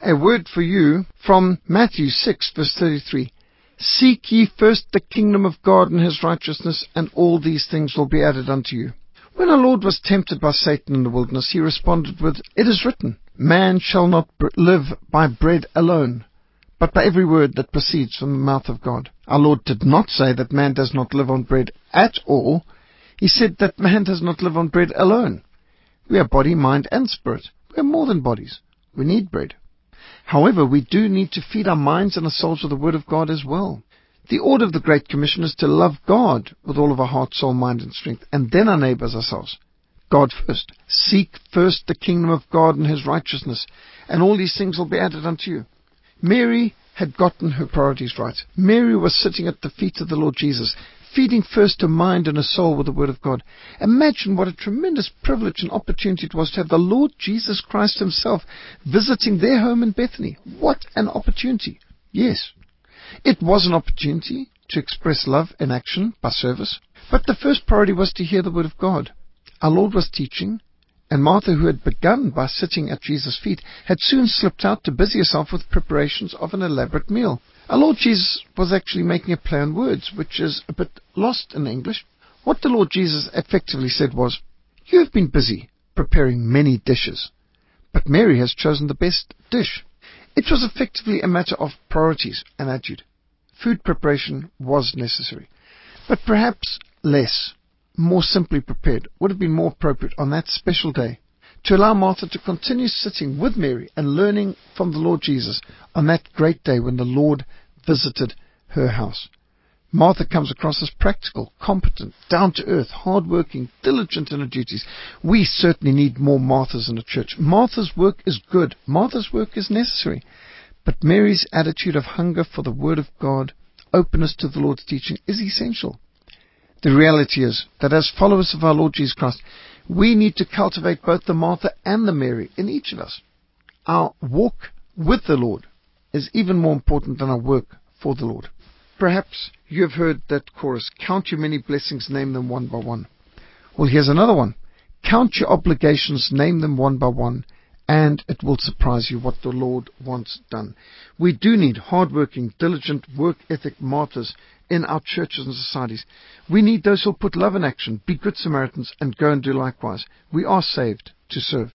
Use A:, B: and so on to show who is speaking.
A: A word for you from Matthew 6, verse 33. Seek ye first the kingdom of God and his righteousness, and all these things will be added unto you. When our Lord was tempted by Satan in the wilderness, he responded with, It is written, Man shall not live by bread alone, but by every word that proceeds from the mouth of God. Our Lord did not say that man does not live on bread at all. He said that man does not live on bread alone. We are body, mind, and spirit. We are more than bodies. We need bread. However, we do need to feed our minds and our souls with the Word of God as well. The order of the Great Commission is to love God with all of our heart, soul, mind, and strength, and then our neighbors ourselves. God first. Seek first the kingdom of God and his righteousness, and all these things will be added unto you. Mary had gotten her priorities right. Mary was sitting at the feet of the Lord Jesus, feeding first her mind and her soul with the Word of God. Imagine what a tremendous privilege and opportunity it was to have the Lord Jesus Christ himself visiting their home in Bethany. What an opportunity. Yes, it was an opportunity to express love in action by service, but the first priority was to hear the Word of God. Our Lord was teaching, and Martha, who had begun by sitting at Jesus' feet, had soon slipped out to busy herself with preparations of an elaborate meal. Our Lord Jesus was actually making a play on words, which is a bit lost in English. What the Lord Jesus effectively said was, You have been busy preparing many dishes, but Mary has chosen the best dish. It was effectively a matter of priorities and attitude. Food preparation was necessary, but perhaps less, more simply prepared, would have been more appropriate on that special day, to allow Martha to continue sitting with Mary and learning from the Lord Jesus on that great day when the Lord visited her house. Martha comes across as practical, competent, down-to-earth, hard-working, diligent in her duties. We certainly need more Marthas in the church. Martha's work is good. Martha's work is necessary. But Mary's attitude of hunger for the Word of God, openness to the Lord's teaching, is essential. The reality is that as followers of our Lord Jesus Christ, we need to cultivate both the Martha and the Mary in each of us. Our walk with the Lord is even more important than our work for the Lord. Perhaps you have heard that chorus, count your many blessings, name them one by one. Well, here's another one. Count your obligations, name them one by one, and it will surprise you what the Lord wants done. We do need hard-working, diligent, work ethic martyrs in our churches and societies. We need those who will put love in action, be good Samaritans, and go and do likewise. We are saved to serve.